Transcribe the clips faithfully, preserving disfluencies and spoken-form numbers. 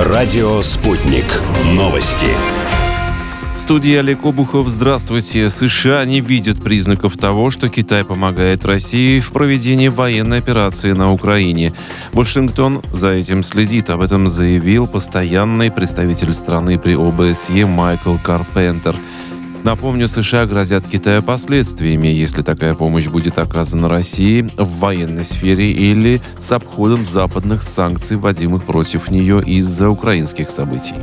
Радио «Спутник». Новости. В студии Олег Обухов. Здравствуйте. США не видят признаков того, что Китай помогает России в проведении военной операции на Украине. Вашингтон за этим следит. Об этом заявил постоянный представитель страны при О Бэ С Е Майкл Карпентер. Напомню, США грозят Китаю последствиями, если такая помощь будет оказана России в военной сфере или с обходом западных санкций, вводимых против нее из-за украинских событий.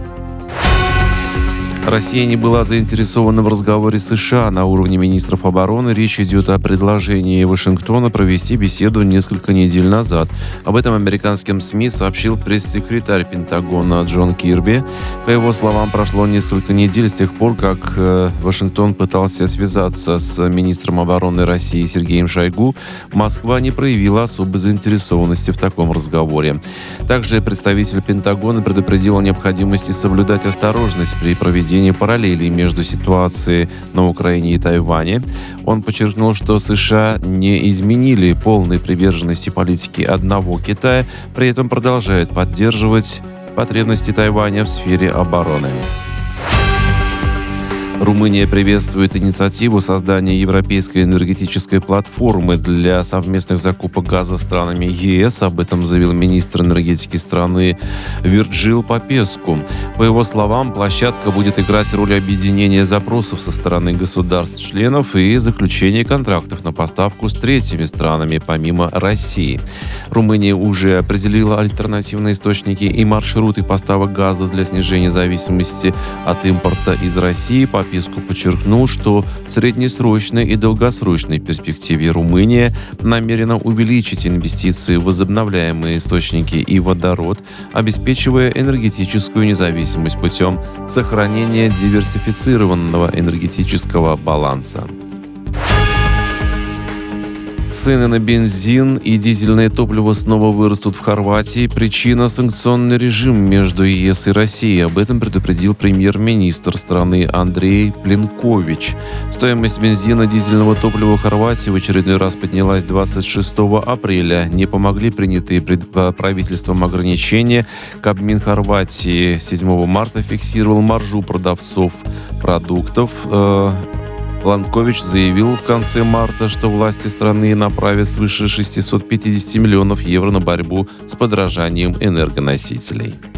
Россия не была заинтересована в разговоре с США на уровне министров обороны. Речь идет о предложении Вашингтона провести беседу несколько недель назад. Об этом американским СМИ сообщил пресс-секретарь Пентагона Джон Кирби. По его словам, прошло несколько недель с тех пор, как э, Вашингтон пытался связаться с министром обороны России Сергеем Шойгу. Москва не проявила особой заинтересованности в таком разговоре. Также представитель Пентагона предупредил о необходимости соблюдать осторожность при проведении параллелей между ситуацией на Украине и Тайване. Он подчеркнул, что США не изменили полной приверженности политики одного Китая, при этом продолжают поддерживать потребности Тайваня в сфере обороны. Румыния приветствует инициативу создания европейской энергетической платформы для совместных закупок газа странами Е С. Об этом заявил министр энергетики страны Вирджил Попеску. По его словам, площадка будет играть роль объединения запросов со стороны государств-членов и заключения контрактов на поставку с третьими странами, помимо России. Румыния уже определила альтернативные источники и маршруты поставок газа для снижения зависимости от импорта из России. Попеску подчеркнул, что в среднесрочной и долгосрочной перспективе Румыния намерена увеличить инвестиции в возобновляемые источники и водород, обеспечивая энергетическую независимость путем сохранения диверсифицированного энергетического баланса. Цены на бензин и дизельное топливо снова вырастут в Хорватии. Причина – санкционный режим между Е С и Россией. Об этом предупредил премьер-министр страны Андрей Пленкович. Стоимость бензина и дизельного топлива в Хорватии в очередной раз поднялась двадцать шестого апреля. Не помогли принятые правительством ограничения. Кабмин Хорватии седьмого марта фиксировал маржу продавцов продуктов. Пленкович заявил в конце марта, что власти страны направят свыше шестьсот пятьдесят миллионов евро на борьбу с подорожанием энергоносителей.